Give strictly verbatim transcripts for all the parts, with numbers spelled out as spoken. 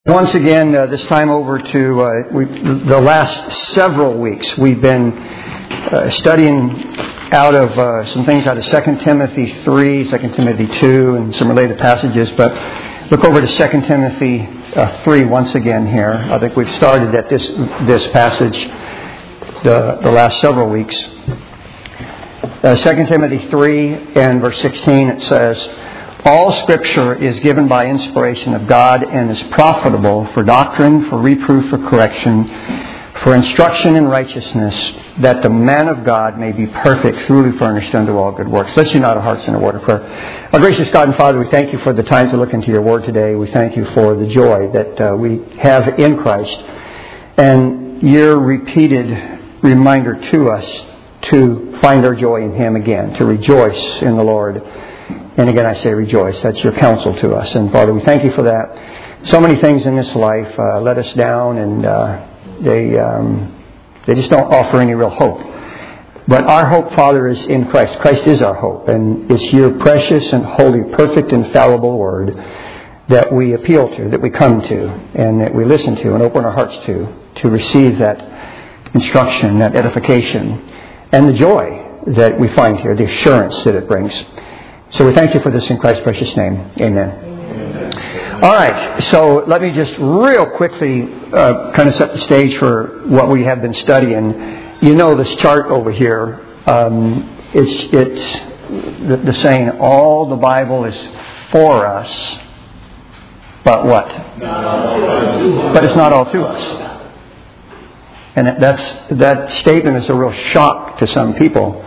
Once again, uh, this time over to uh, we, the last several weeks, we've been uh, studying out of uh, some things out of Second Timothy three, Second Timothy two, and some related passages. But look over to Second Timothy uh, three once again here. I think we've started at this this passage the, the last several weeks. Uh, Second Timothy three and verse sixteen, it says, "All Scripture is given by inspiration of God and is profitable for doctrine, for reproof, for correction, for instruction in righteousness, that the man of God may be perfect, truly furnished unto all good works." Let's unite our hearts in a word of prayer. Our gracious God and Father, we thank you for the time to look into your word today. We thank you for the joy that uh, we have in Christ and your repeated reminder to us to find our joy in Him again, to rejoice in the Lord. And again, I say rejoice. That's your counsel to us. And Father, we thank you for that. So many things in this life uh, let us down, and uh, they um, they just don't offer any real hope. But our hope, Father, is in Christ. Christ is our hope. And it's your precious and holy, perfect, infallible word that we appeal to, that we come to, and that we listen to and open our hearts to, to receive that instruction, that edification, and the joy that we find here, the assurance that it brings. So we thank you for this in Christ's precious name. Amen. Amen. All right. So let me just real quickly uh, kind of set the stage for what we have been studying. You know this chart over here. Um, it's it's the, the saying, all the Bible is for us, but what? But it's not all to us. And that's that statement is a real shock to some people.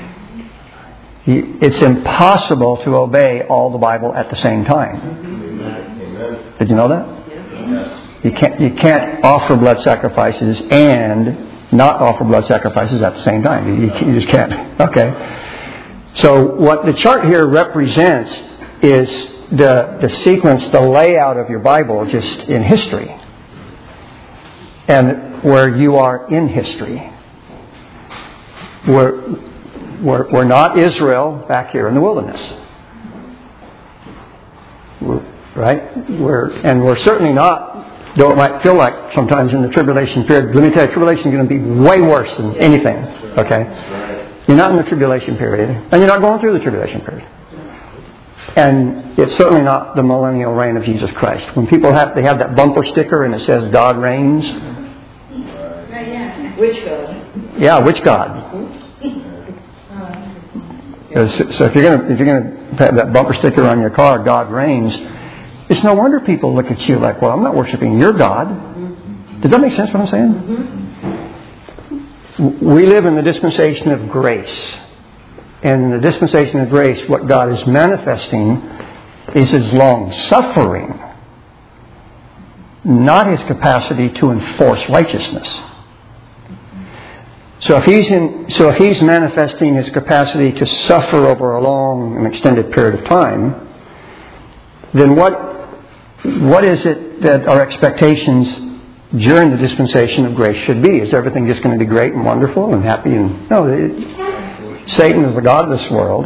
It's impossible to obey all the Bible at the same time. Amen. Did you know that? Yes. You can't you can't offer blood sacrifices and not offer blood sacrifices at the same time. You, you just can't. Okay. So what the chart here represents is the the sequence, the layout of your Bible, just in history, and where you are in history. Where We're, we're not Israel back here in the wilderness. We're, right? We're, and we're certainly not, though it might feel like sometimes in the tribulation period. Let me tell you, tribulation is going to be way worse than anything. Okay? You're not in the tribulation period. And you're not going through the tribulation period. And it's certainly not the millennial reign of Jesus Christ. When people have, they have that bumper sticker and it says God reigns. Which God? Yeah, which God? So if you're going to if you're going to have that bumper sticker on your car, God reigns, it's no wonder people look at you like, well, I'm not worshiping your God. Does that make sense what I'm saying? Mm-hmm. We live in the dispensation of grace. And in the dispensation of grace, what God is manifesting is His long-suffering, not His capacity to enforce righteousness. So if he's in, so if he's manifesting his capacity to suffer over a long and extended period of time, then what what is it that our expectations during the dispensation of grace should be? Is everything just going to be great and wonderful and happy? And no, it, Satan is the god of this world.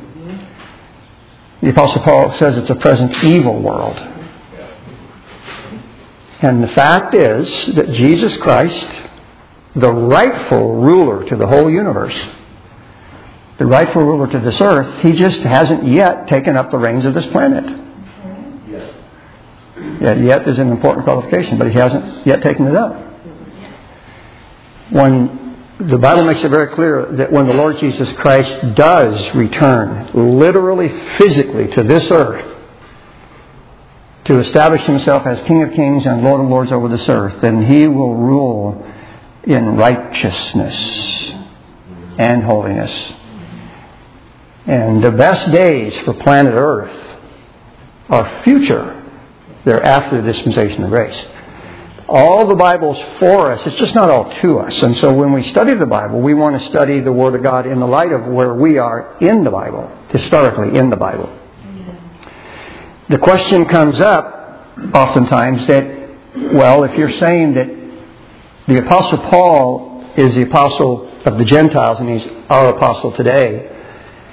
The Apostle Paul says it's a present evil world. And the fact is that Jesus Christ, the rightful ruler to the whole universe, the rightful ruler to this earth, He just hasn't yet taken up the reins of this planet. Yet, yet is an important qualification, but He hasn't yet taken it up. When the Bible makes it very clear that when the Lord Jesus Christ does return, literally, physically, to this earth, to establish Himself as King of Kings and Lord of Lords over this earth, then He will rule in righteousness and holiness. And the best days for planet Earth are future. They're after the dispensation of grace. All the Bible's for us. It's just not all to us. And so when we study the Bible, we want to study the Word of God in the light of where we are in the Bible, historically in the Bible. The question comes up oftentimes that, well, if you're saying that the Apostle Paul is the apostle of the Gentiles and he's our apostle today,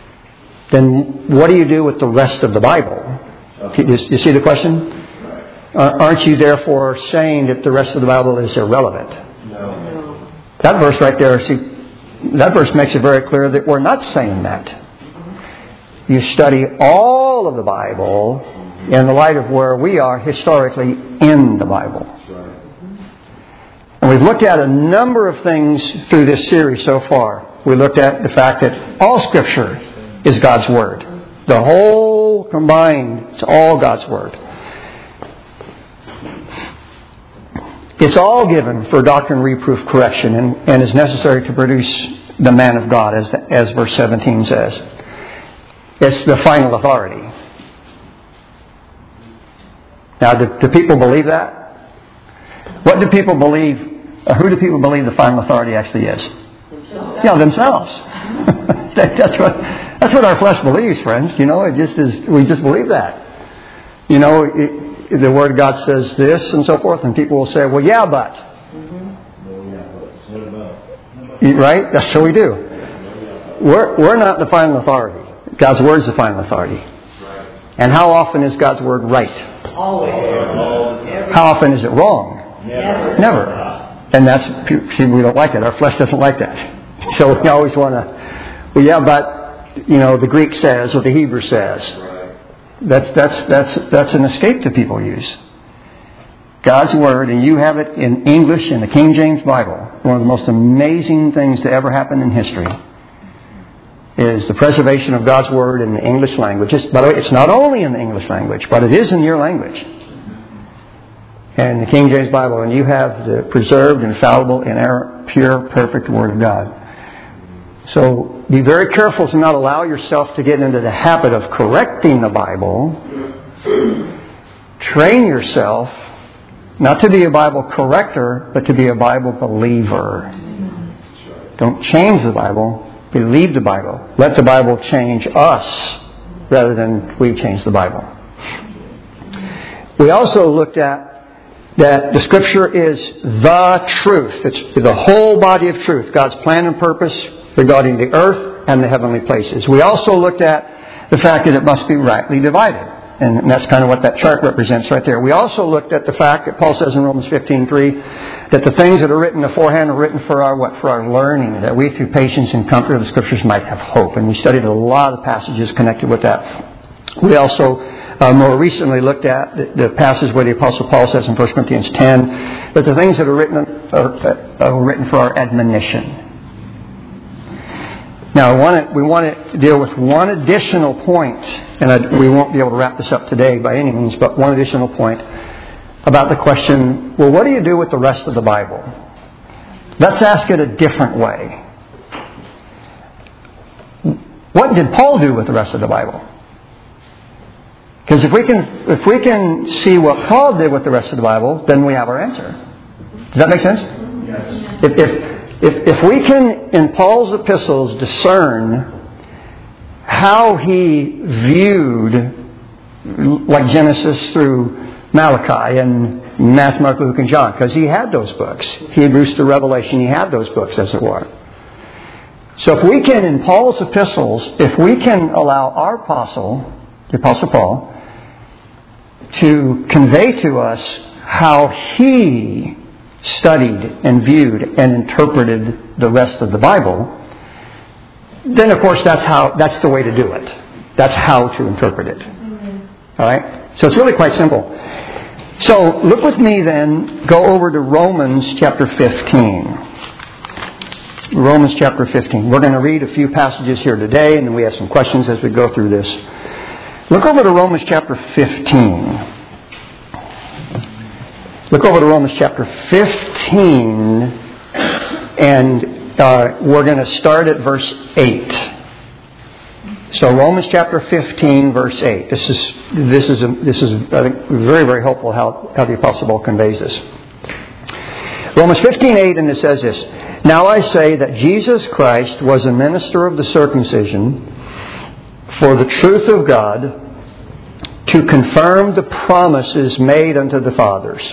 then what do you do with the rest of the Bible? You, you see the question? Aren't you therefore saying that the rest of the Bible is irrelevant? No. That verse right there, see, that verse makes it very clear that we're not saying that. You study all of the Bible in the light of where we are historically in the Bible. And we've looked at a number of things through this series so far. We looked at the fact that all Scripture is God's Word. The whole combined, it's all God's Word. It's all given for doctrine, reproof, correction, and, and is necessary to produce the man of God, as, as verse seventeen says. It's the final authority. Now, do, do people believe that? What do people believe, or who do people believe the final authority actually is? Themselves. Yeah, themselves. that, that's what that's what our flesh believes, friends. You know, it just is. We just believe that. You know, it, the Word of God says this and so forth, and people will say, "Well, yeah, but." Mm-hmm. Right? That's what we do. We're we're not the final authority. God's Word is the final authority. And how often is God's Word right? Always. How often is it wrong? Never. Never. And that's, see, we don't like it. Our flesh doesn't like that. So we always want to, well, yeah, but, you know, the Greek says or the Hebrew says. That's, that's, that's, that's an escape that people use. God's Word, and you have it in English in the King James Bible. One of the most amazing things to ever happen in history is the preservation of God's Word in the English language. It's, by the way, it's not only in the English language, but it is in your language. And the King James Bible, and you have the preserved, infallible, inerrant, pure, perfect Word of God. So be very careful to not allow yourself to get into the habit of correcting the Bible. Train yourself not to be a Bible corrector, but to be a Bible believer. Don't change the Bible. Believe the Bible. Let the Bible change us rather than we change the Bible. We also looked at that the Scripture is the truth. It's the whole body of truth. God's plan and purpose regarding the earth and the heavenly places. We also looked at the fact that it must be rightly divided. And that's kind of what that chart represents right there. We also looked at the fact that Paul says in Romans fifteen three that the things that are written beforehand are written for our what? For our learning, that we through patience and comfort of the Scriptures might have hope. And we studied a lot of passages connected with that. We also uh, more recently looked at the, the passage where the Apostle Paul says in First Corinthians ten that the things that are written are, are written for our admonition. Now, I want to, we want to deal with one additional point, and I, we won't be able to wrap this up today by any means, but one additional point about the question, well, what do you do with the rest of the Bible? Let's ask it a different way. What did Paul do with the rest of the Bible? Because if we can, if we can see what Paul did with the rest of the Bible, then we have our answer. Does that make sense? Yes. If, if If, if we can, in Paul's epistles, discern how he viewed, like Genesis through Malachi and Matthew, Mark, Luke, and John, because he had those books. Hebrews to Revelation, he had those books, as it were. So if we can, in Paul's epistles, if we can allow our apostle, the Apostle Paul, to convey to us how he studied and viewed and interpreted the rest of the Bible, then of course that's how that's the way to do it. That's how to interpret it. All right? So it's really quite simple. So look with me then, go over to Romans chapter fifteen. Romans chapter fifteen. We're going to read a few passages here today, and then we have some questions as we go through this. Look over to Romans chapter fifteen. Look over to Romans chapter fifteen, and uh, we're going to start at verse eight. So Romans chapter fifteen, verse eight. This is this is a, this is I think very very helpful how how the Apostle Paul conveys this. Romans fifteen eight, and it says this: Now I say that Jesus Christ was a minister of the circumcision for the truth of God, to confirm the promises made unto the fathers,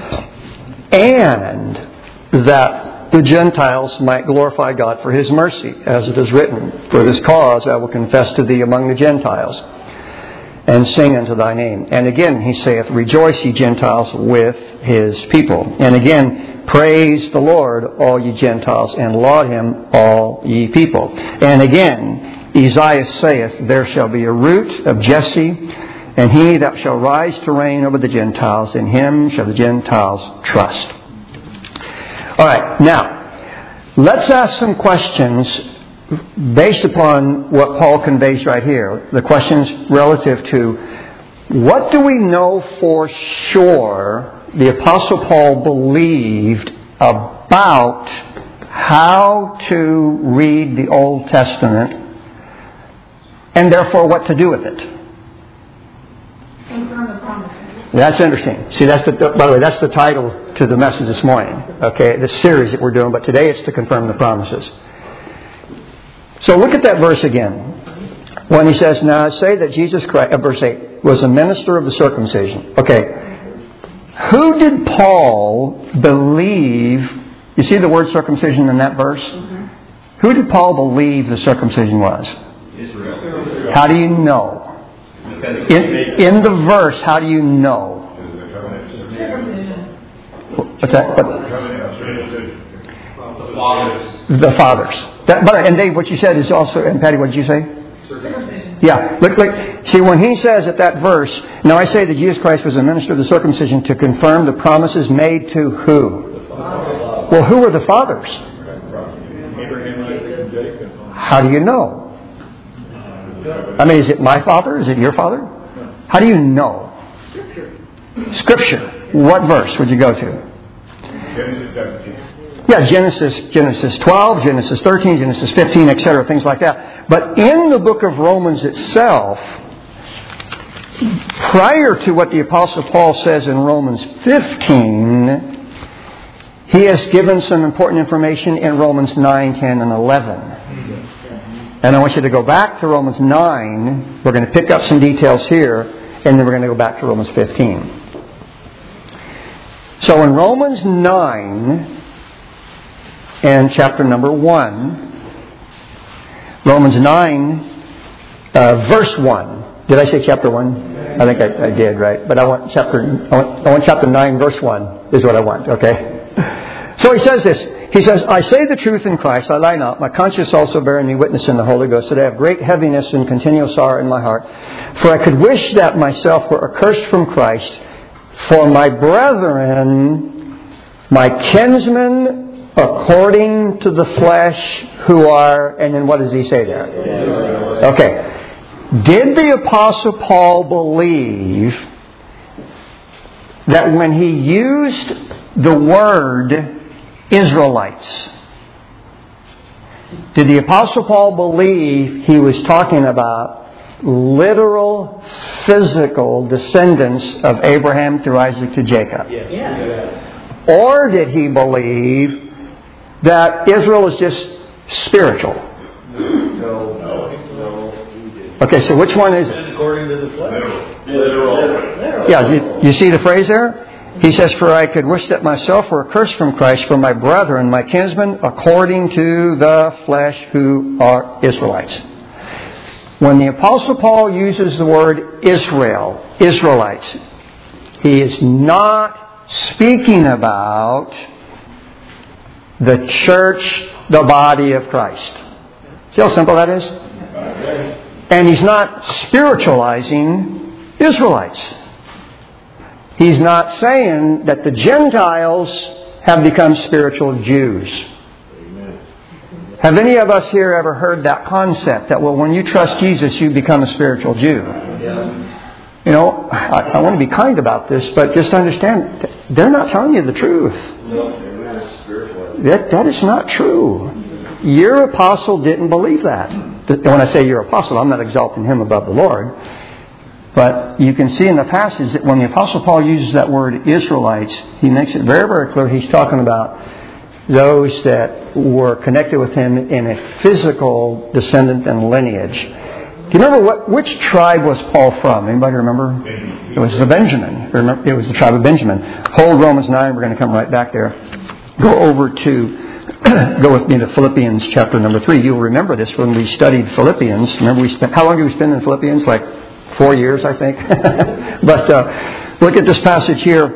and that the Gentiles might glorify God for His mercy, as it is written, For this cause I will confess to thee among the Gentiles. and sing unto thy name. And again he saith, rejoice, ye Gentiles, with his people. And again, praise the Lord, all ye Gentiles, and laud him, all ye people. And again, Isaiah saith, there shall be a root of Jesse, and he that shall rise to reign over the Gentiles, in him shall the Gentiles trust. All right, now, let's ask some questions based upon what Paul conveys right here. The questions relative to, what do we know for sure the Apostle Paul believed about how to read the Old Testament, and therefore what to do with it? Confirm the promises. That's interesting. See, that's the, by the way, that's the title to the message this morning. Okay, this series that we're doing, but today it's to confirm the promises. So look at that verse again. When he says, now I say that Jesus Christ, uh, verse eight, was a minister of the circumcision. Okay, who did Paul believe? You see the word circumcision in that verse? Mm-hmm. Who did Paul believe the circumcision was? Israel. How do you know? In, in the verse, how do you know? What's that? What? The fathers. The fathers. That, but and Dave, what you said is also. And Patty, what did you say? Yeah. Look, look. See, when he says at that verse, now I say that Jesus Christ was a minister of the circumcision to confirm the promises made to who? Well, who were the fathers? How do you know? I mean, is it my father? Is it your father? How do you know? Scripture. Scripture. What verse would you go to? Genesis seventeen. Yeah, Genesis, Genesis twelve, Genesis thirteen, Genesis fifteen, et cetera, things like that. But in the book of Romans itself, prior to what the Apostle Paul says in Romans fifteen, he has given some important information in Romans nine, ten, and eleven. And I want you to go back to Romans nine. We're going to pick up some details here, and then we're going to go back to Romans fifteen. So in Romans nine and chapter number one, Romans nine, uh, verse one. Did I say chapter one? I think I, I did, right? But I want chapter I want, I want chapter nine, verse one is what I want, okay? So he says this. He says, I say the truth in Christ, I lie not. My conscience also bearing me witness in the Holy Ghost, that I have great heaviness and continual sorrow in my heart. For I could wish that myself were accursed from Christ, for my brethren, my kinsmen, according to the flesh, who are, and then what does he say there? Okay. Did the Apostle Paul believe that when he used the word Israelites, did the Apostle Paul believe he was talking about literal, physical descendants of Abraham through Isaac to Jacob? Yes. Yes. Or did he believe that Israel is just spiritual? No, no, no. Okay, so which one is it? According to the flesh. Literal. Yeah, you, you see the phrase there? He says, for I could wish that myself were accursed from Christ for my brethren, my kinsmen, according to the flesh, who are Israelites. When the Apostle Paul uses the word Israel, Israelites, he is not speaking about the church, the body of Christ. See how simple that is? And he's not spiritualizing Israelites. He's not saying that the Gentiles have become spiritual Jews. Amen. Have any of us here ever heard that concept that, well, when you trust Jesus, you become a spiritual Jew? Yeah. You know, I, I want to be kind about this, but just understand, they're not telling you the truth. No, that, that is not true. Your apostle didn't believe that. When I say your apostle, I'm not exalting him above the Lord. But you can see in the passage that when the Apostle Paul uses that word Israelites, he makes it very, very clear he's talking about those that were connected with him in a physical descendant and lineage. Do you remember what which tribe was Paul from? Anybody remember? It was the Benjamin. Remember, it was the tribe of Benjamin. Hold Romans nine. We're going to come right back there. Go over to, go with me to Philippians chapter number three. You'll remember this when we studied Philippians. Remember we spent, how long did we spend in Philippians? Like four years, I think. But uh, look at this passage here.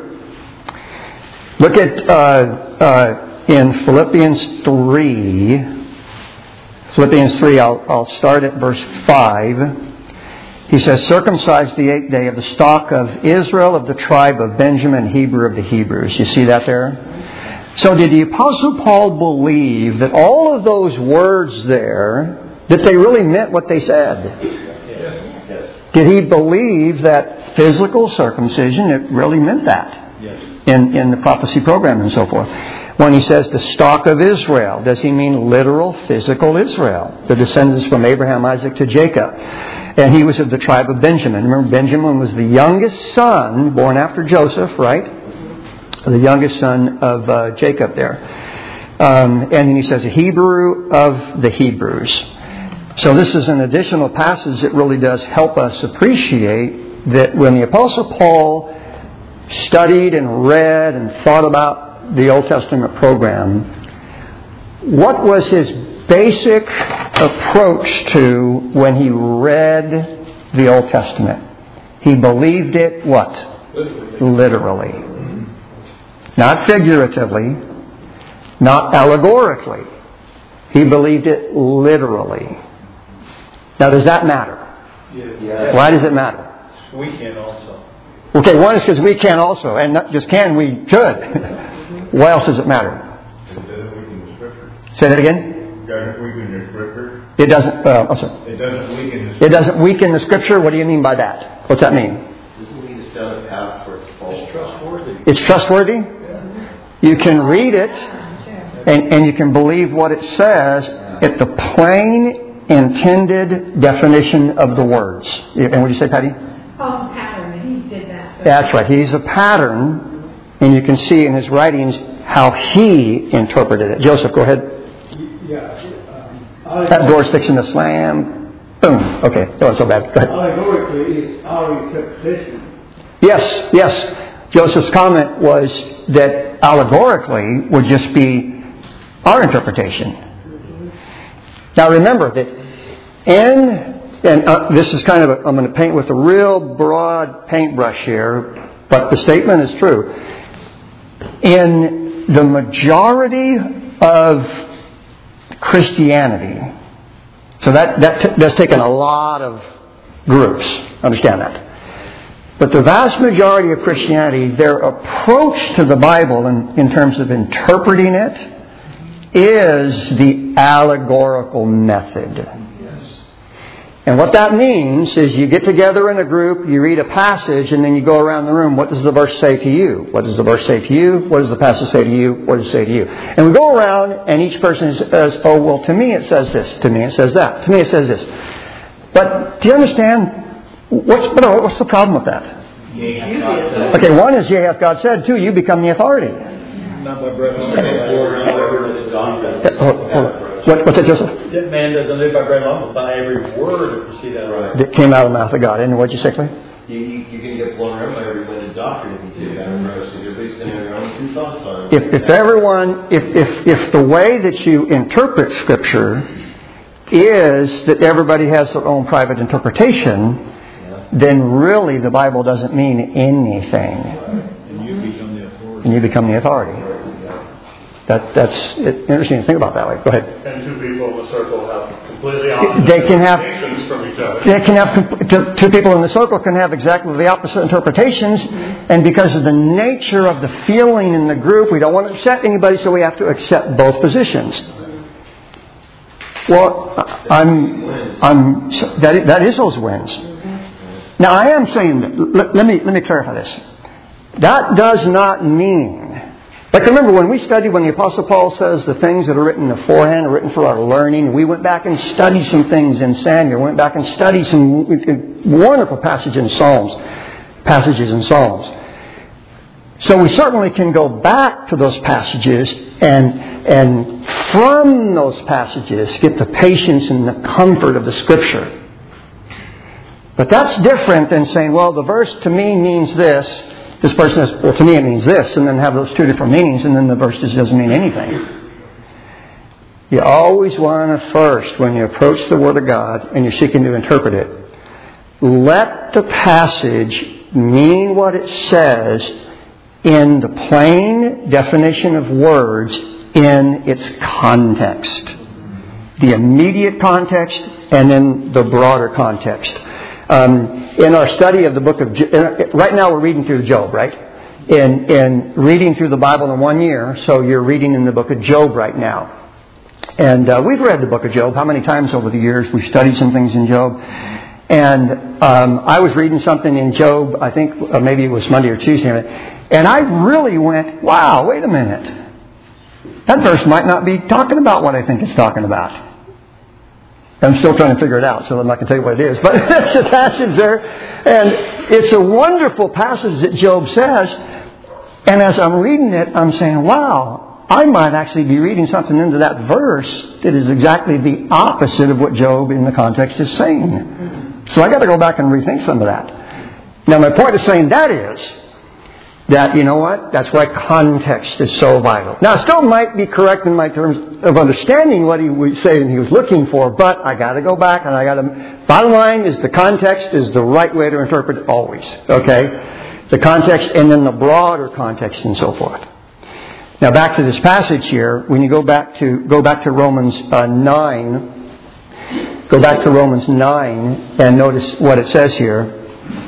Look at uh, uh, in Philippians three. Philippians three, I'll, I'll start at verse five. He says, circumcised the eighth day of the stock of Israel, of the tribe of Benjamin, Hebrew of the Hebrews. You see that there? So did the Apostle Paul believe that all of those words there, that they really meant what they said? Yes. Did he believe that physical circumcision, it really meant that? Yes. In, in the prophecy program and so forth. When he says the stock of Israel, does he mean literal, physical Israel? The descendants from Abraham, Isaac to Jacob. And he was of the tribe of Benjamin. Remember, Benjamin was the youngest son, born after Joseph, right? The youngest son of uh, Jacob there. Um, and then he says, a Hebrew of the Hebrews. So this is an additional passage that really does help us appreciate that when the Apostle Paul studied and read and thought about the Old Testament program, what was his basic approach to when he read the Old Testament? He believed it what? Literally. Not figuratively, not allegorically. He believed it literally. Now, does that matter? Yes. Why does it matter? We can also. Okay, one is because we can also, and not just can, we should. Why else does it matter? It doesn't weaken the Scripture. Say that again? It doesn't weaken the Scripture. It doesn't, uh, I'm sorry. It doesn't weaken the Scripture. It doesn't weaken the Scripture? What do you mean by that? What's that mean? Doesn't mean to set a path for its false. It's trustworthy. It's trustworthy? You can read it, and, and you can believe what it says at the plain, intended definition of the words. And what do you say, Patty? Paul's pattern, he did that. That's right. He's a pattern, and you can see in his writings how he interpreted it. Joseph, go ahead. Yeah. Um, That door's fixing to slam. Boom. Okay. That wasn't so bad. Go ahead. allegorically is our interpretation. Yes, yes. Joseph's comment was that allegorically would just be our interpretation. Now remember that in, and uh, this is kind of, a, I'm going to paint with a real broad paintbrush here, but the statement is true. In the majority of Christianity, so that, that t- that's taken a lot of groups, understand that. But the vast majority of Christianity, their approach to the Bible in, in terms of interpreting it is the allegorical method. Yes. And what that means is you get together in a group, you read a passage, and then you go around the room. What does the verse say to you? What does the verse say to you? What does the passage say to you? What does it say to you? And we go around, and each person says, oh, well, to me it says this. To me it says that. To me it says this. But do you understand? What's, what's the problem with that? Okay, one is, yea, hath God said. Two, you become the authority. Not by bread alone. What, what's that, Joseph? That man doesn't live by bread alone, but by every word that proceeds out of That came out of the mouth of God. And what'd you say, Clay? You, you, you're going to get blown around by every wind of doctrine if you take that approach, because everybody's going to have their own two thoughts on it. If, if everyone, if, if, if the way that you interpret Scripture is that everybody has their own private interpretation, then really the Bible doesn't mean anything. And you become the authority. And you become the authority. That, that's interesting to think about that way. Go ahead. And two people in the circle have completely opposite They can have- interpretations from each other. They can have two- two people in the circle can have exactly the opposite interpretations, and because of the nature of the feeling in the group, we don't want to upset anybody, so we have to accept both positions. Well, I'm, I'm that that is those wins. Now, I am saying that. Let, let me let me clarify this. That does not mean. Like, remember when we studied, when the Apostle Paul says the things that are written beforehand are written for our learning, we went back and studied some things in Samuel, went back and studied some wonderful passages in Psalms, passages in Psalms. So we certainly can go back to those passages and, and from those passages get the patience and the comfort of the Scripture. But that's different than saying, well, the verse to me means this. This person says, well, to me it means this, and then have those two different meanings, and then the verse just doesn't mean anything. You always want to first, when you approach the Word of God and you're seeking to interpret it, let the passage mean what it says in the plain definition of words in its context. The immediate context and in the broader context. Um, in our study of the book of Job, right now we're reading through Job, right? In, in reading through the Bible in one year, so you're reading in the book of Job right now. And uh, we've read the book of Job. How many times over the years we've studied some things in Job? And um, I was reading something in Job, I think uh, maybe it was Monday or Tuesday, and I really went, wow, wait a minute. That verse might not be talking about what I think it's talking about. I'm still trying to figure it out, so I'm not going to tell you what it is. But there's a passage there, and it's a wonderful passage that Job says. And as I'm reading it, I'm saying, wow, I might actually be reading something into that verse that is exactly the opposite of what Job in the context is saying. So I got to go back and rethink some of that. Now, my point of saying that is that, you know what, that's why context is so vital. Now, I still might be correct in my terms of understanding what he was saying he was looking for, but I got to go back and I got to... Bottom line is the context is the right way to interpret it always, okay? The context and then the broader context and so forth. Now, back to this passage here, when you go back to go back to Romans uh, nine, go back to Romans nine and notice what it says here.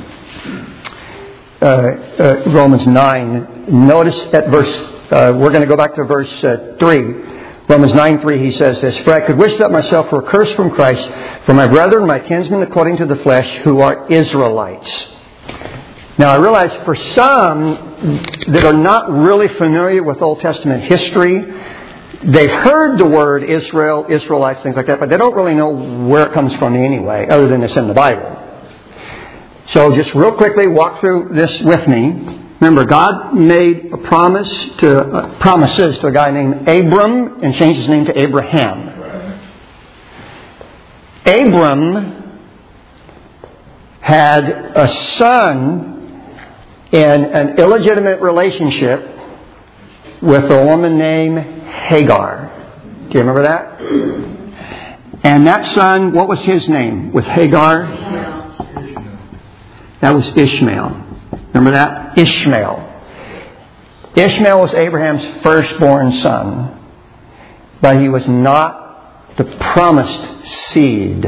Uh, uh, Romans nine. Notice at verse, uh, we're going to go back to verse uh, three. Romans nine three, he says this, "For I could wish that myself were cursed from Christ for my brethren, my kinsmen according to the flesh, who are Israelites." Now I realize for some that are not really familiar with Old Testament history, they've heard the word Israel, Israelites, things like that, but they don't really know where it comes from anyway, other than it's in the Bible. So just real quickly, walk through this with me. Remember, God made a promise to uh, promises to a guy named Abram and changed his name to Abraham. Abram had a son in an illegitimate relationship with a woman named Hagar. Do you remember that? And that son, what was his name with Hagar? That was Ishmael. Remember that? Ishmael. Ishmael was Abraham's firstborn son, but he was not the promised seed.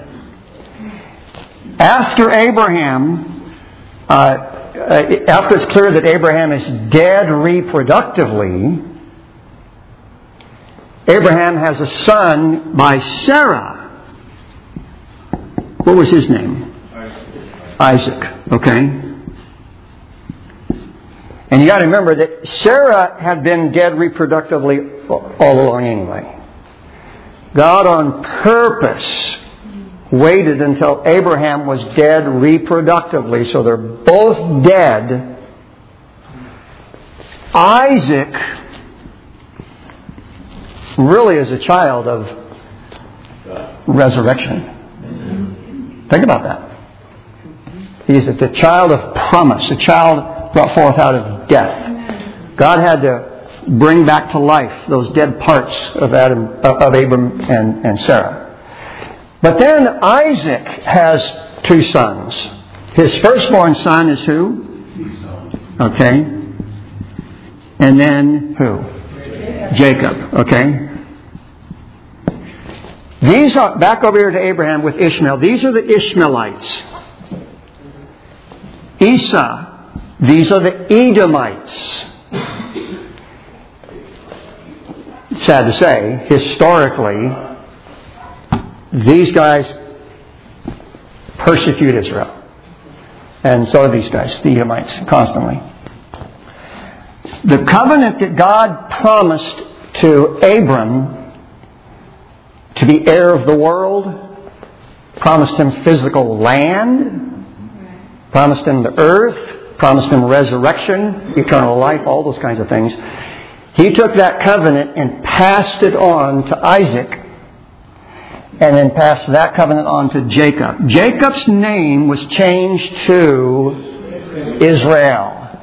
After Abraham, uh, after it's clear that Abraham is dead reproductively, Abraham has a son by Sarah. What was his name? Isaac, okay? And you got to remember that Sarah had been dead reproductively all along anyway. God on purpose waited until Abraham was dead reproductively, so they're both dead. Isaac really is a child of resurrection. Think about that. He's the child of promise, a child brought forth out of death. God had to bring back to life those dead parts of Adam, of Abram and, and Sarah. But then Isaac has two sons. His firstborn son is who? Okay. And then who? Jacob. Okay. These are, back over here to Abraham with Ishmael, these are the Ishmaelites. Esau, these are the Edomites. Sad to say, historically, these guys persecute Israel. And so are these guys, the Edomites, constantly. The covenant that God promised to Abram to be heir of the world, promised him physical land, promised him the earth, promised him resurrection, eternal life, all those kinds of things. He took that covenant and passed it on to Isaac, and then passed that covenant on to Jacob. Jacob's name was changed to Israel.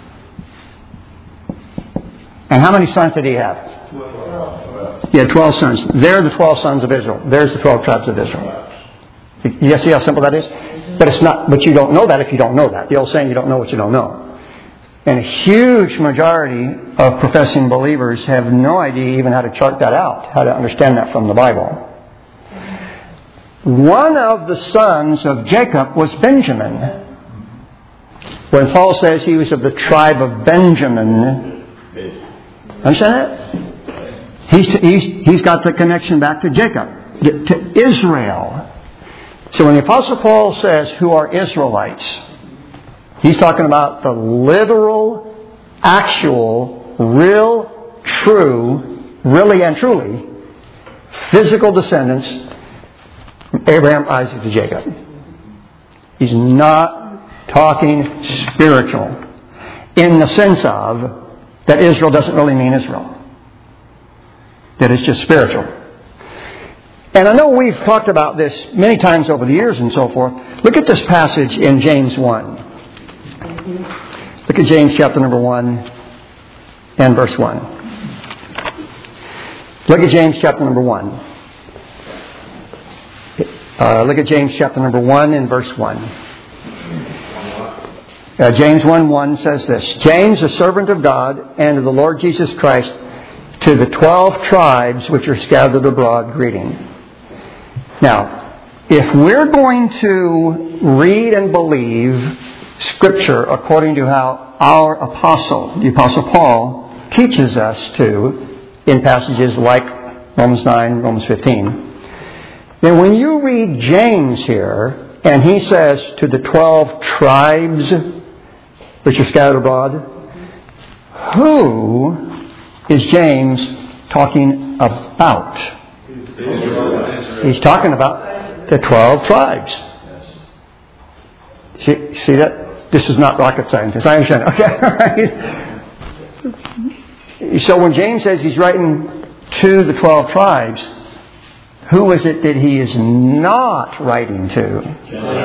And how many sons did he have? He had twelve sons. They're the twelve sons of Israel. There's the twelve tribes of Israel. You see how simple that is? But it's not. But you don't know that if you don't know that. The old saying, you don't know what you don't know. And a huge majority of professing believers have no idea even how to chart that out, how to understand that from the Bible. One of the sons of Jacob was Benjamin. When Paul says he was of the tribe of Benjamin, understand that? He's, he's, he's got the connection back to Jacob, to Israel. So when the Apostle Paul says, who are Israelites, he's talking about the literal, actual, real, true, really and truly, physical descendants from Abraham, Isaac, to Jacob. He's not talking spiritual in the sense of that Israel doesn't really mean Israel. That it's just spiritual. And I know we've talked about this many times over the years and so forth. Look at this passage in James one. Look at James chapter number one and verse one. Look at James chapter number one. Uh, look at James chapter number one and verse one. Uh, James one one says this, James, a servant of God and of the Lord Jesus Christ, to the twelve tribes which are scattered abroad, greeting. Now, if we're going to read and believe Scripture according to how our apostle, the Apostle Paul, teaches us to in passages like Romans nine, Romans fifteen, then when you read James here, and he says to the twelve tribes which are scattered abroad, who is James talking about? He's talking about the twelve tribes. See, see that? This is not rocket science. I understand. Okay. So when James says he's writing to the twelve tribes, who is it that he is not writing to?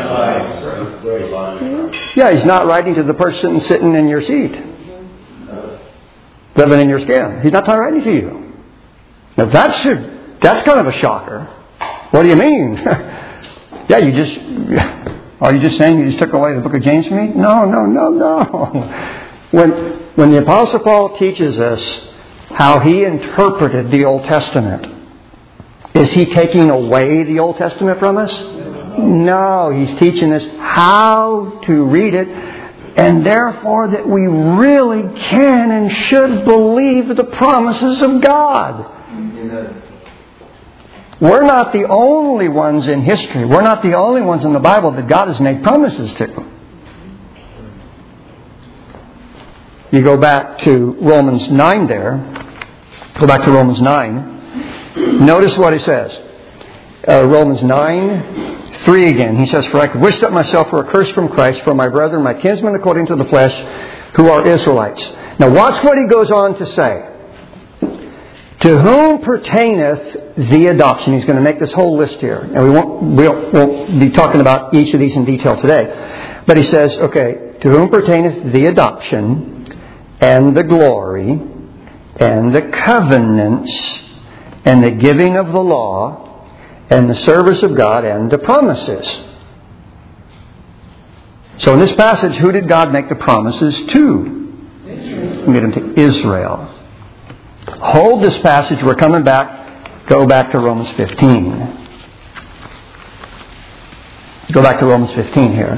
Yeah, he's not writing to the person sitting in your seat, living in your skin. He's not writing to you. Now that should, that's kind of a shocker. What do you mean? Yeah, you just, are you just saying you just took away the book of James from me? No, no, no, no. When, when the Apostle Paul teaches us how he interpreted the Old Testament, is he taking away the Old Testament from us? No, he's teaching us how to read it, and therefore that we really can and should believe the promises of God. Amen. We're not the only ones in history. We're not the only ones in the Bible that God has made promises to. You go back to Romans nine there. Go back to Romans nine. Notice what he says. Uh, Romans nine, three again. He says, for I could wish that myself were accursed from Christ for my brethren, my kinsmen according to the flesh, who are Israelites. Now watch what he goes on to say. To whom pertaineth the adoption? He's going to make this whole list here. And we won't, we won't be talking about each of these in detail today. But he says, okay, to whom pertaineth the adoption and the glory and the covenants and the giving of the law and the service of God and the promises. So in this passage, who did God make the promises to? Israel. He made them to Israel. Hold this passage. We're coming back. Go back to Romans fifteen. Go back to Romans fifteen here.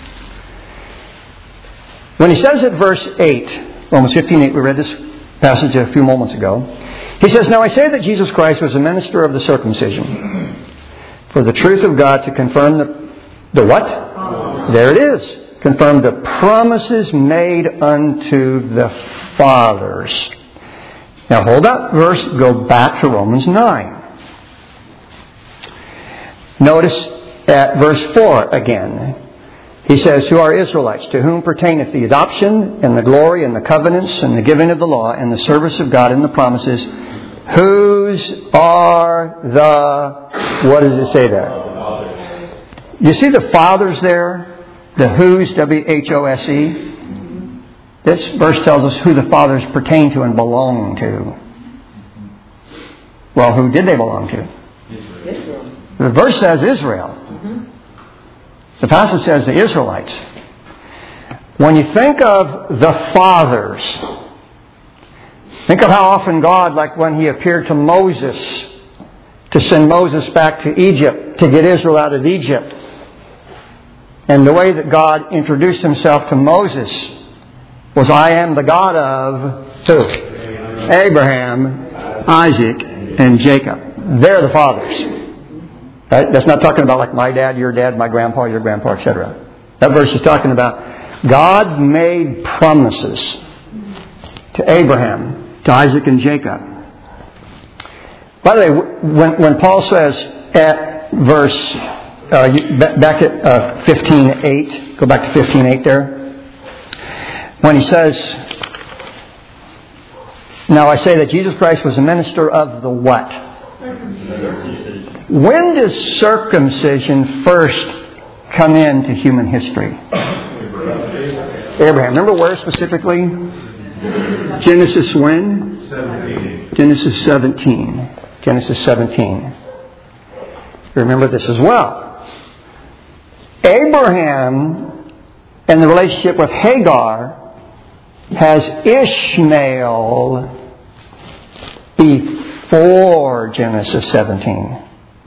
When he says at verse eight, Romans fifteen eight, we read this passage a few moments ago. He says, now I say that Jesus Christ was a minister of the circumcision, for the truth of God to confirm the, the what? Promise. There it is. Confirm the promises made unto the fathers. Now hold that verse, go back to Romans nine. Notice at verse four again. He says, who are Israelites, to whom pertaineth the adoption and the glory and the covenants and the giving of the law and the service of God and the promises, whose are the, what does it say there? You see the fathers there? The whose, W H O S E? This verse tells us who the fathers pertain to and belong to. Well, who did they belong to? Israel. The verse says Israel. The passage says the Israelites. When you think of the fathers, think of how often God, like when He appeared to Moses, to send Moses back to Egypt, to get Israel out of Egypt. And the way that God introduced Himself to Moses was, I am the God of who? Abraham, Isaac, and Jacob. They're the fathers. Right? That's not talking about like my dad, your dad, my grandpa, your grandpa, et cetera. That verse is talking about God made promises to Abraham, to Isaac, and Jacob. By the way, when, when Paul says at verse, uh, back at uh, fifteen eight, go back to fifteen eight there. When he says, now I say that Jesus Christ was a minister of the what? When does circumcision first come into human history? Abraham. Remember where specifically? Genesis when? seventeen. Genesis seventeen. Genesis seventeen. Remember this as well. Abraham, in the relationship with Hagar, has Ishmael before Genesis seventeen.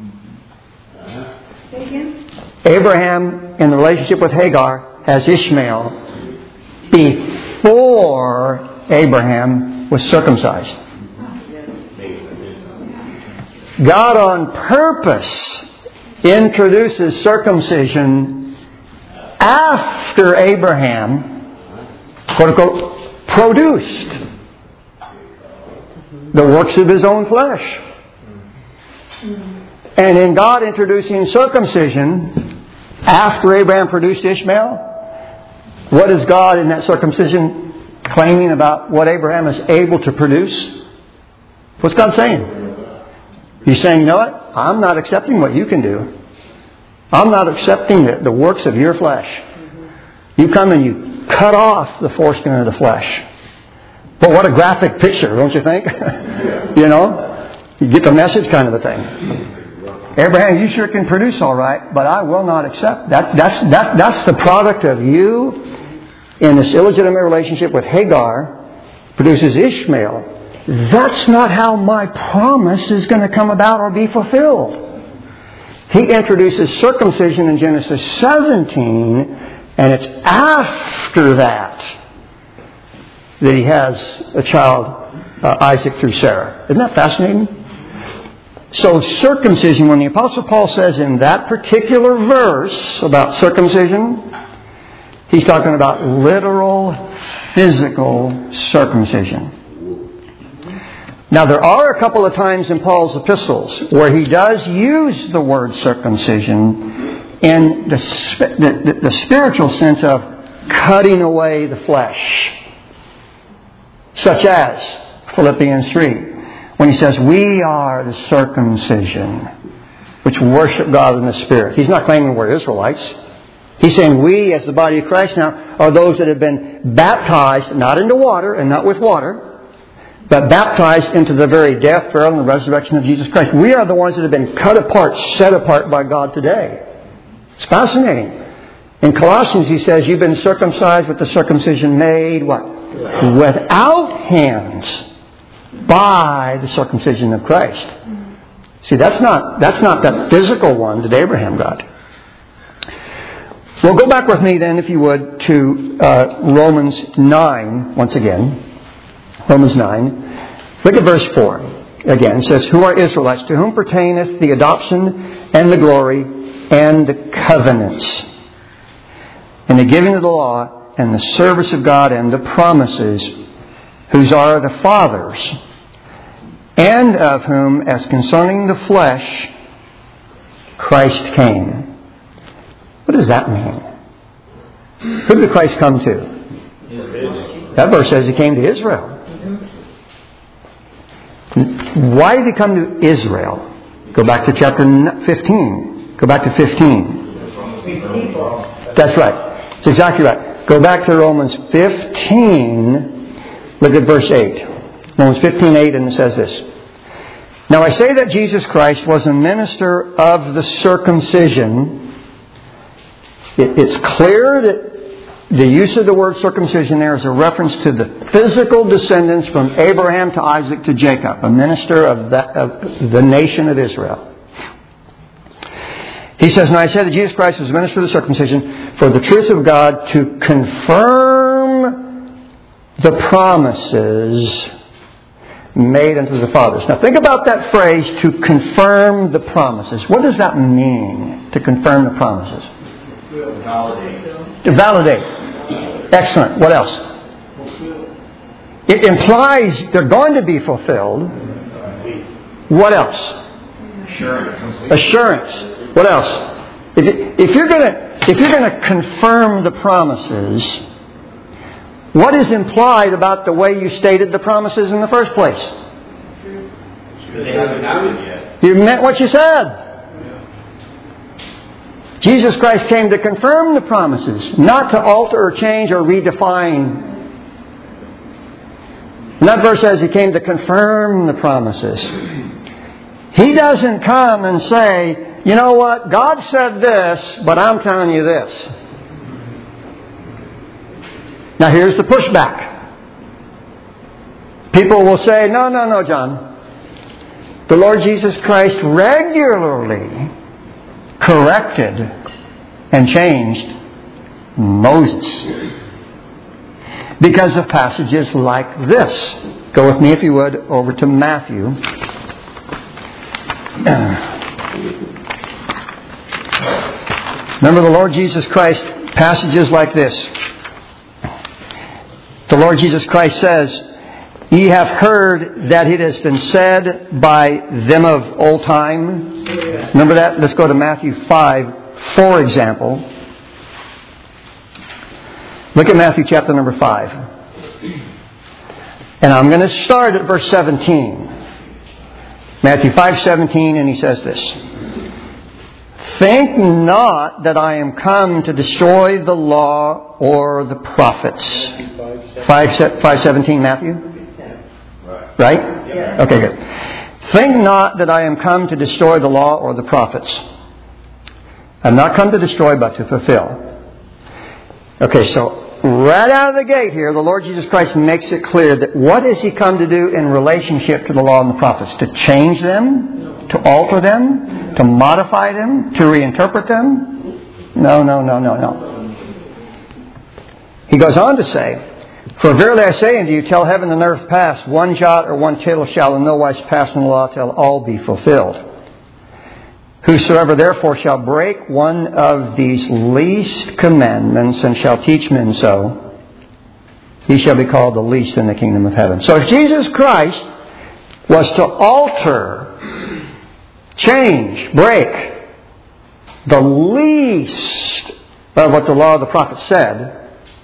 Abraham, in the relationship with Hagar, has Ishmael before Abraham was circumcised. God on purpose introduces circumcision after Abraham, quote unquote, produced the works of His own flesh. And in God introducing circumcision after Abraham produced Ishmael, what is God in that circumcision claiming about what Abraham is able to produce? What's God saying? He's saying, you know what? I'm not accepting what you can do. I'm not accepting the, the works of your flesh. You come and you cut off the foreskin of the flesh. But what a graphic picture, don't you think? You know? You get the message kind of a thing. Abraham, you sure can produce all right, but I will not accept. That, that's, that, that's the product of you in this illegitimate relationship with Hagar, produces Ishmael. That's not how my promise is going to come about or be fulfilled. He introduces circumcision in Genesis seventeen, and it's after that that he has a child, uh, Isaac, through Sarah. Isn't that fascinating? So circumcision, when the Apostle Paul says in that particular verse about circumcision, he's talking about literal, physical circumcision. Now, there are a couple of times in Paul's epistles where he does use the word circumcision in the, the, the spiritual sense of cutting away the flesh. Such as Philippians three, when he says, we are the circumcision which worship God in the Spirit. He's not claiming we're Israelites. He's saying we, as the body of Christ now, are those that have been baptized, not into water and not with water, but baptized into the very death, burial, and the resurrection of Jesus Christ. We are the ones that have been cut apart, set apart by God today. It's fascinating. In Colossians, he says, you've been circumcised with the circumcision made, what? Without hands, by the circumcision of Christ. See, that's not, that's not that physical one that Abraham got. Well, go back with me then, if you would, to uh, Romans nine, once again. Romans nine. Look at verse four. Again, it says, who are Israelites, to whom pertaineth the adoption and the glory and the covenants, and the giving of the law and the service of God and the promises, whose are the fathers, and of whom, as concerning the flesh, Christ came. What does that mean? Who did Christ come to? That verse says he came to Israel. Why did he come to Israel? Go back to chapter fifteen. Go back to fifteen. That's right. That's exactly right. Go back to Romans fifteen. Look at verse eight. Romans fifteen eight, and it says this. Now I say that Jesus Christ was a minister of the circumcision It, it's clear that the use of the word circumcision there is a reference to the physical descendants from Abraham to Isaac to Jacob, a minister of, that, of the nation of Israel. He says, "And I say that Jesus Christ was a minister of the circumcision for the truth of God to confirm the promises made unto the fathers." Now think about that phrase, to confirm the promises. What does that mean, to confirm the promises? Validate. To validate. Excellent. What else? It implies they're going to be fulfilled. What else? Assurance. Assurance. What else? If, if you're going to if you're going to confirm the promises, what is implied about the way you stated the promises in the first place? They haven't happened yet. You meant what you said. Jesus Christ came to confirm the promises, not to alter or change or redefine. And that verse says He came to confirm the promises. He doesn't come and say, "You know what? God said this, but I'm telling you this." Now here's the pushback. People will say, "No, no, no, John. The Lord Jesus Christ regularly corrected and changed Moses because of passages like this." Go with me, if you would, over to Matthew. Remember the Lord Jesus Christ, passages like this. The Lord Jesus Christ says, "Ye have heard that it has been said by them of old time." Remember that? Let's go to Matthew five, for example. Look at Matthew chapter number five. And I'm going to start at verse seventeen. Matthew five seventeen, and he says this. "Think not that I am come to destroy the law or the prophets." five seventeen, Matthew? Right? Okay, good. "Think not that I am come to destroy the law or the prophets. I'm not come to destroy, but to fulfill." Okay, so right out of the gate here, the Lord Jesus Christ makes it clear that what has He come to do in relationship to the law and the prophets? To change them? To alter them? To modify them? To reinterpret them? No, no, no, no, no. He goes on to say, "For verily I say unto you, till heaven and earth pass, one jot or one tittle shall in no wise pass from the law till all be fulfilled. Whosoever therefore shall break one of these least commandments and shall teach men so, he shall be called the least in the kingdom of heaven." So if Jesus Christ was to alter, change, break the least of what the law of the prophet said,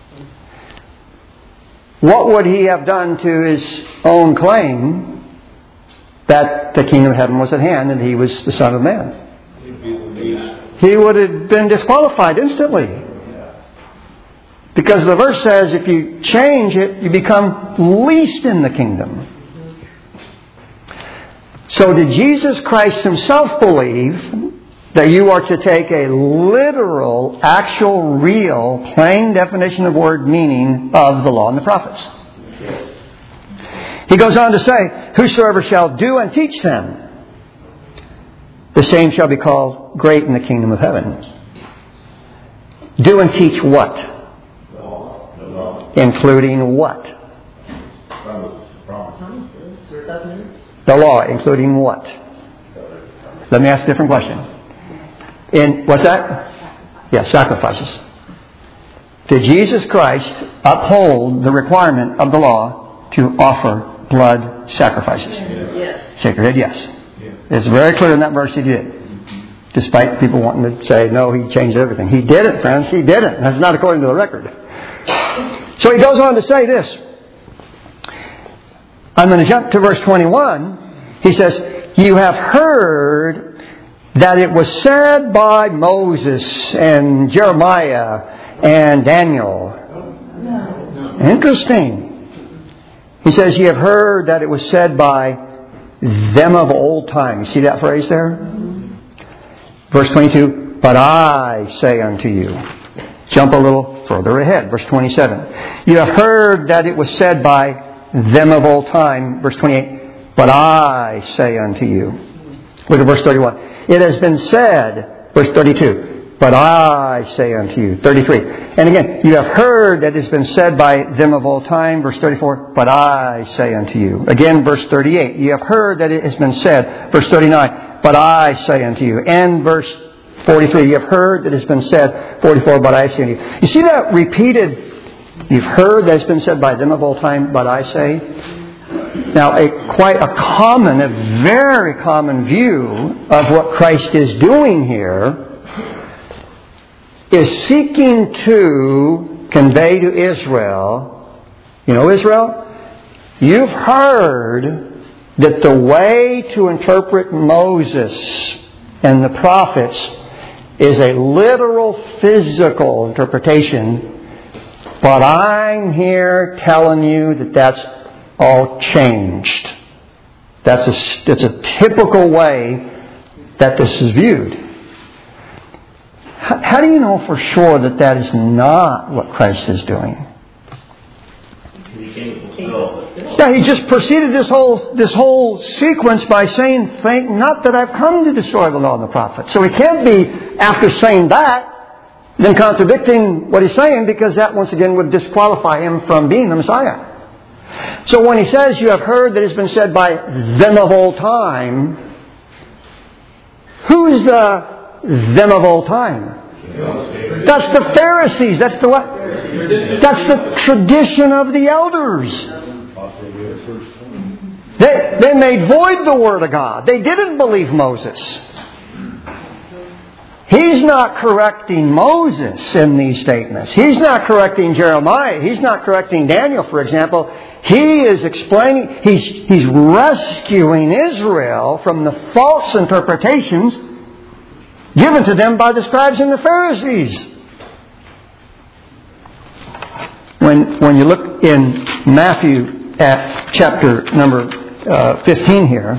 what would He have done to His own claim that the kingdom of heaven was at hand and He was the Son of Man? He would have been disqualified instantly. Because the verse says if you change it, you become least in the kingdom. So did Jesus Christ Himself believe that you are to take a literal, actual, real, plain definition of word meaning of the law and the prophets? He goes on to say, "Whosoever shall do and teach them, the same shall be called great in the kingdom of heaven." Do and teach what? The law. The law. Including what? Promises or covenants. The law, including what? Let me ask a different question. In what's that? Yes, sacrifices. Did Jesus Christ uphold the requirement of the law to offer blood sacrifices? Yes. Shake your head, yes. It's very clear in that verse He did. Despite people wanting to say, no, He changed everything. He did it, friends. He did it. That's not according to the record. So He goes on to say this. I'm going to jump to verse twenty-one. He says, "You have heard that it was said by Moses and Jeremiah and Daniel." Interesting. He says, "You have heard that it was said by them of old time." You see that phrase there? Verse twenty-two, "But I say unto you." Jump a little further ahead. Verse twenty-seven. You have heard that it was said by them of old time. Verse twenty-eight. But I say unto you. Look at verse thirty-one. It has been said. Verse thirty-two. But I say unto you. thirty-three. And again, you have heard that it has been said by them of old time. Verse thirty-four. But I say unto you. Again, verse thirty-eight. You have heard that it has been said. Verse thirty-nine. But I say unto you. And verse forty-three. You have heard that it has been said. forty-four. But I say unto you. You see that repeated? You've heard that it's been said by them of old time. But I say. Now, a quite a common, a very common view of what Christ is doing here is seeking to convey to Israel, you know Israel, you've heard that the way to interpret Moses and the prophets is a literal physical interpretation, but I'm here telling you that that's all changed. That's a, that's a typical way that this is viewed. How do you know for sure that that is not what Christ is doing? Yeah, he just proceeded this whole this whole sequence by saying, "Think not that I've come to destroy the law and the prophets." So he can't be, after saying that, then contradicting what he's saying, because that once again would disqualify him from being the Messiah. So when he says, "You have heard that it has been said by them of old time," who's the them of old time? That's the Pharisees. That's the what? That's the tradition of the elders. They, they made void the Word of God. They didn't believe Moses. He's not correcting Moses in these statements. He's not correcting Jeremiah. He's not correcting Daniel, for example. He is explaining, he's, he's rescuing Israel from the false interpretations given to them by the scribes and the Pharisees. When, when you look in Matthew at chapter number uh, fifteen here,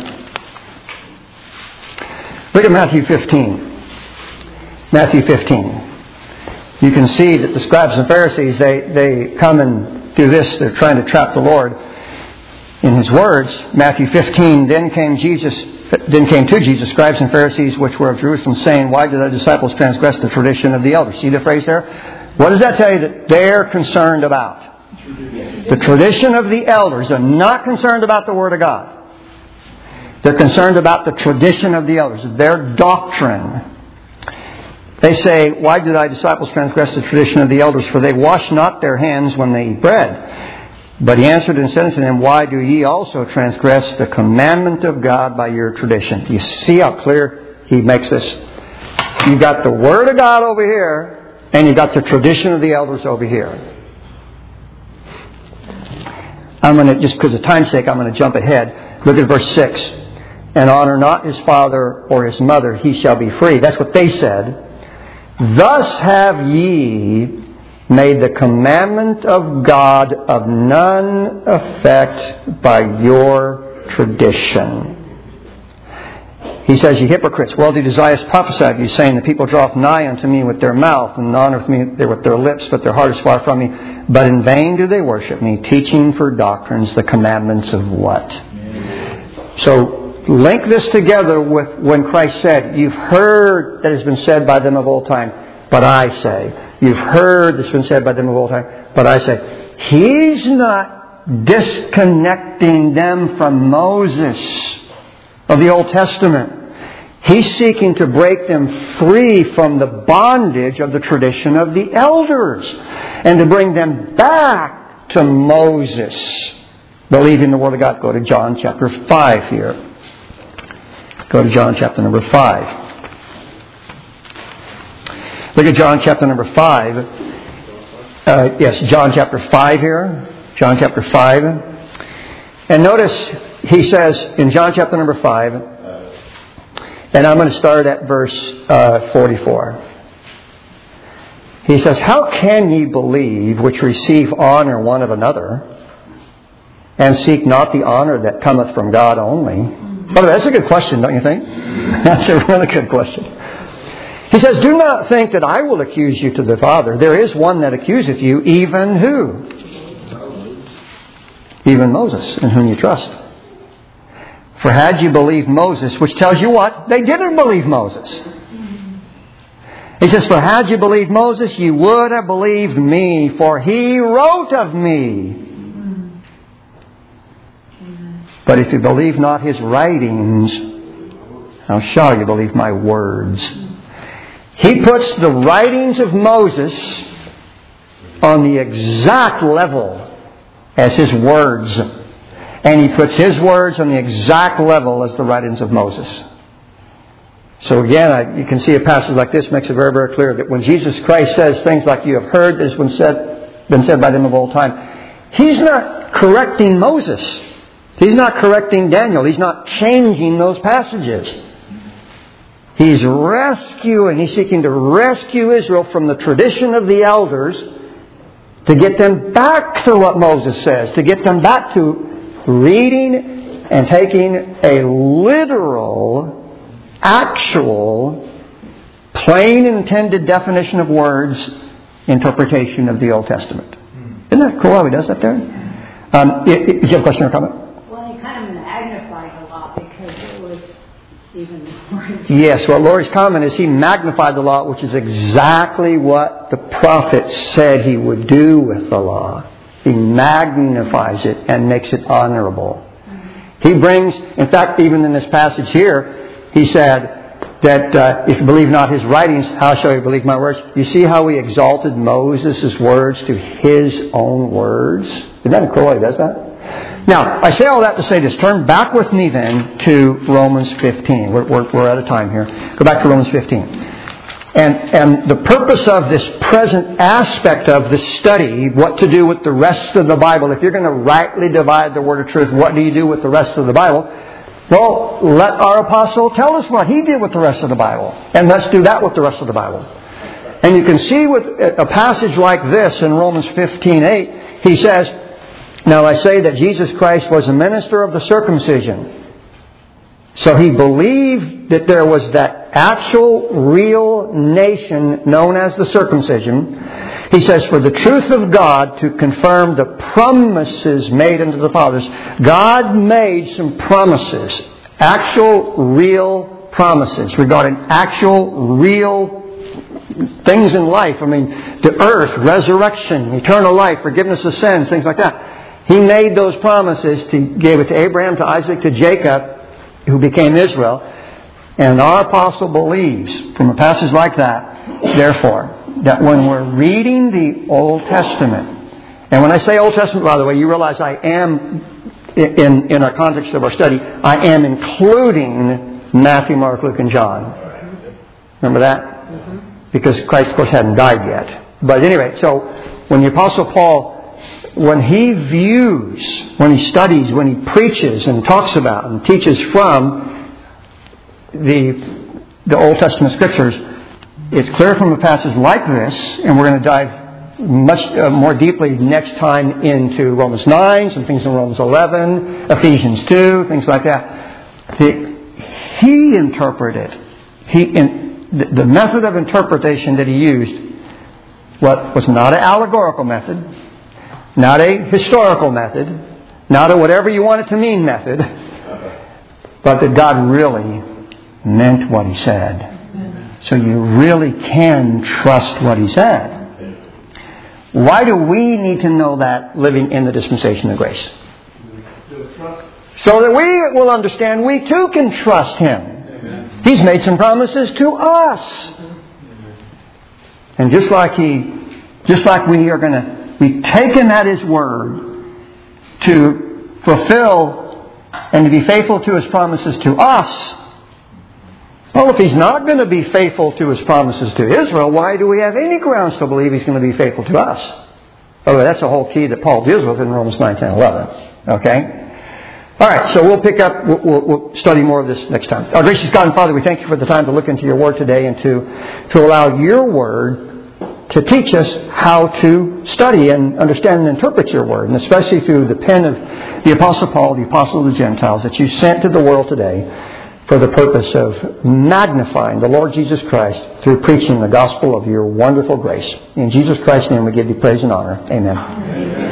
look at Matthew fifteen. Matthew fifteen. You can see that the scribes and Pharisees, they, they come and do this. They're trying to trap the Lord in His words. Matthew fifteen, then came Jesus, then came to Jesus scribes and Pharisees which were of Jerusalem, saying, "Why did thy disciples transgress the tradition of the elders?" See the phrase there? What does that tell you that they're concerned about? The tradition of the elders. They're not concerned about the Word of God. They're concerned about the tradition of the elders, their doctrine. They say, "Why do thy disciples transgress the tradition of the elders? For they wash not their hands when they eat bread." But he answered and said unto them, "Why do ye also transgress the commandment of God by your tradition?" Do you see how clear he makes this? You've got the Word of God over here, and you've got the tradition of the elders over here. I'm going to, just because of time's sake, I'm going to jump ahead. Look at verse six. "And honor not his father or his mother, he shall be free." That's what they said. "Thus have ye made the commandment of God of none effect by your tradition." He says, "Ye hypocrites, well did Isaiah prophesy of you, saying, The people draweth nigh unto me with their mouth, and honoreth me with their lips, but their heart is far from me. But in vain do they worship me, teaching for doctrines the commandments of" what? So link this together with when Christ said, "You've heard that has been said by them of old time, but I say." You've heard that's been said by them of old time, but I say. He's not disconnecting them from Moses of the Old Testament. He's seeking to break them free from the bondage of the tradition of the elders and to bring them back to Moses, believing the Word of God. Go to John chapter five here. Go to John chapter number five. Look at John chapter number five. Uh, yes, John chapter five here. John chapter five. And notice he says in John chapter number five, and I'm going to start at verse uh, forty-four. He says, "How can ye believe which receive honor one of another, and seek not the honor that cometh from God only?" By the way, that's a good question, don't you think? That's a really good question. He says, do not think that I will accuse you to the Father. There is one that accuseth you, even who? Even Moses, in whom you trust. For had you believed Moses, which tells you what? They didn't believe Moses. He says, for had you believed Moses, you would have believed me, for he wrote of me. But if you believe not his writings, how shall you believe my words? He puts the writings of Moses on the exact level as his words. And he puts his words on the exact level as the writings of Moses. So again, I, you can see a passage like this makes it very, very clear that when Jesus Christ says things like you have heard that has been said, been said by them of old time, He's not correcting Moses. He's not correcting Daniel. He's not changing those passages. He's rescuing, He's seeking to rescue Israel from the tradition of the elders to get them back to what Moses says, to get them back to reading and taking a literal, actual, plain intended definition of words, interpretation of the Old Testament. Isn't that cool how He does that there? Um, it, it, do you have a question or comment? Well, He kind of magnified a lot because it was even more. Yes, well, Lori's comment is He magnified the law, which is exactly what the prophet said He would do with the law. He magnifies it and makes it honorable. He brings, in fact, even in this passage here, he said that uh, if you believe not his writings, how shall you believe my words? You see how he exalted Moses' words to his own words? Isn't that cool how he does that? Now, I say all that to say this. Turn back with me then to Romans fifteen. We're, we're, we're out of time here. Go back to Romans fifteen. And, and the purpose of this present aspect of the study, what to do with the rest of the Bible. If you're going to rightly divide the word of truth, what do you do with the rest of the Bible? Well, let our apostle tell us what he did with the rest of the Bible. And let's do that with the rest of the Bible. And you can see with a passage like this in Romans fifteen eight, he says, now I say that Jesus Christ was a minister of the circumcision. So he believed that there was that actual, real nation known as the circumcision. He says, for the truth of God to confirm the promises made unto the fathers. God made some promises, actual, real promises regarding actual, real things in life. I mean, the earth, resurrection, eternal life, forgiveness of sins, things like that. He made those promises, to gave it to Abraham, to Isaac, to Jacob, who became Israel. And our apostle believes, from a passage like that, therefore, that when we're reading the Old Testament, and when I say Old Testament, by the way, you realize I am, in, in our context of our study, I am including Matthew, Mark, Luke, and John. Remember that? Mm-hmm. Because Christ, of course, hadn't died yet. But anyway, so when the Apostle Paul, when he views, when he studies, when he preaches and talks about and teaches from the, the Old Testament Scriptures, it's clear from a passage like this, and we're going to dive much uh, more deeply next time into Romans nine, some things in Romans eleven, Ephesians two, things like that. The, he interpreted, he in, the, the method of interpretation that he used what was not an allegorical method, not a historical method, not a whatever you want it to mean method, but that God really meant what He said. So you really can trust what He said. Why do we need to know that living in the dispensation of grace? So that we will understand we too can trust Him. He's made some promises to us. And just like He, just like we are going to, we've taken at His word to fulfill and to be faithful to His promises to us. Well, if He's not going to be faithful to His promises to Israel, why do we have any grounds to believe He's going to be faithful to us? Oh, that's the whole key that Paul deals with in Romans nine, ten, eleven. Okay? All right, so we'll pick up, we'll, we'll, we'll study more of this next time. Our gracious God and Father, we thank You for the time to look into Your Word today and to, to allow Your Word to teach us how to study and understand and interpret Your Word, and especially through the pen of the Apostle Paul, the Apostle of the Gentiles, that You sent to the world today for the purpose of magnifying the Lord Jesus Christ through preaching the gospel of your wonderful grace. In Jesus Christ's name we give you praise and honor. Amen. Amen.